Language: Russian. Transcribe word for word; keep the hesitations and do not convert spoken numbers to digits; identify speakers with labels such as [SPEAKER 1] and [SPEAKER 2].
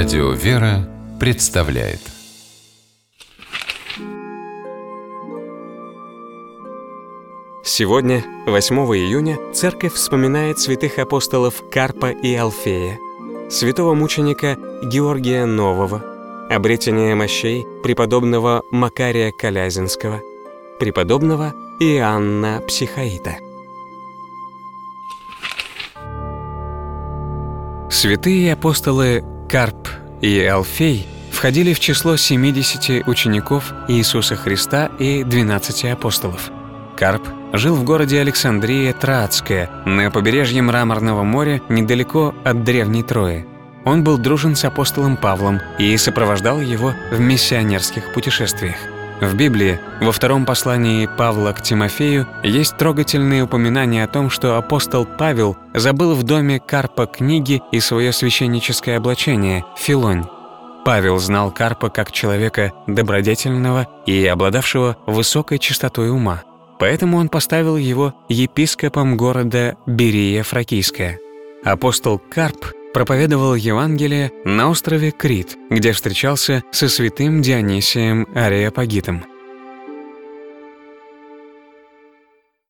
[SPEAKER 1] Радио «Вера» представляет.
[SPEAKER 2] Сегодня, восьмого июня, Церковь вспоминает святых апостолов Карпа и Алфея, святого мученика Георгия Нового, обретение мощей преподобного Макария Колязинского, преподобного Иоанна Психаита. Святые апостолы Карп и Алфей входили в число семидесяти учеников Иисуса Христа и двенадцати апостолов. Карп жил в городе Александрия Троадская на побережье Мраморного моря недалеко от древней Трои. Он был дружен с апостолом Павлом и сопровождал его в миссионерских путешествиях. В Библии, во втором послании Павла к Тимофею, есть трогательные упоминания о том, что апостол Павел забыл в доме Карпа книги и свое священническое облачение – филонь. Павел знал Карпа как человека добродетельного и обладавшего высокой чистотой ума. Поэтому он поставил его епископом города Берия Фракийская. Апостол Карп проповедовал Евангелие на острове Крит, где встречался со святым Дионисием Ареопагитом.